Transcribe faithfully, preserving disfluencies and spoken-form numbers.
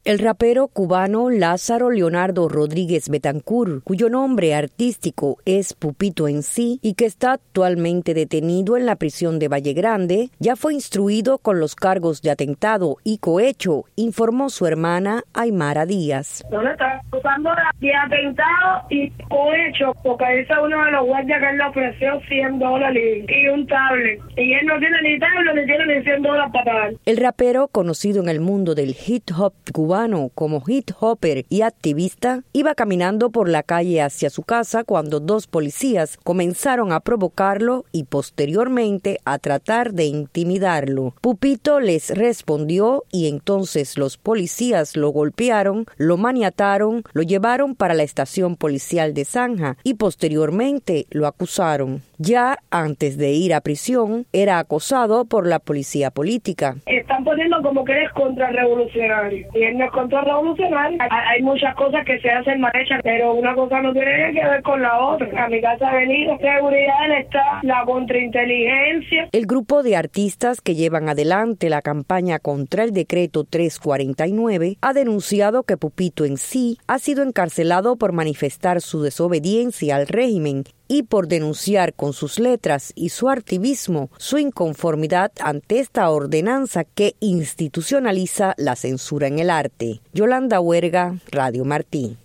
El rapero cubano Lázaro Leonardo Rodríguez Betancur, cuyo nombre artístico es Pupito en sí y que está actualmente detenido en la prisión de Valle Grande, ya fue instruido con los cargos de atentado y cohecho, informó su hermana Aymara Díaz. No le está acusando de atentado y cohecho, porque ese es uno de los guardias que él le ofreció cien dólares y un tablet. Y él no tiene ni tablet ni tiene ni cien dólares para pagar. El rapero, conocido en el mundo del hip hop cubano como hip hopper y activista, iba caminando por la calle hacia su casa cuando dos policías comenzaron a provocarlo y posteriormente a tratar de intimidarlo. Pupito les respondió y entonces los policías lo golpearon, lo maniataron, lo llevaron para la estación policial de Zanja y posteriormente lo acusaron. Ya antes de ir a prisión, era acosado por la policía política. Están poniendo como que eres contrarrevolucionario. Y él no es contrarrevolucionario. Hay muchas cosas que se hacen mal hechas, pero una cosa no tiene que ver con la otra. A mi casa ha venido seguridad del Estado, la contrainteligencia. El grupo de artistas que llevan adelante la campaña contra el decreto trescientos cuarenta y nueve ha denunciado que Pupito en sí ha sido encarcelado por manifestar su desobediencia al régimen y por denunciar con sus letras y su activismo su inconformidad ante esta ordenanza que institucionaliza la censura en el arte. Yolanda Huerga, Radio Martí.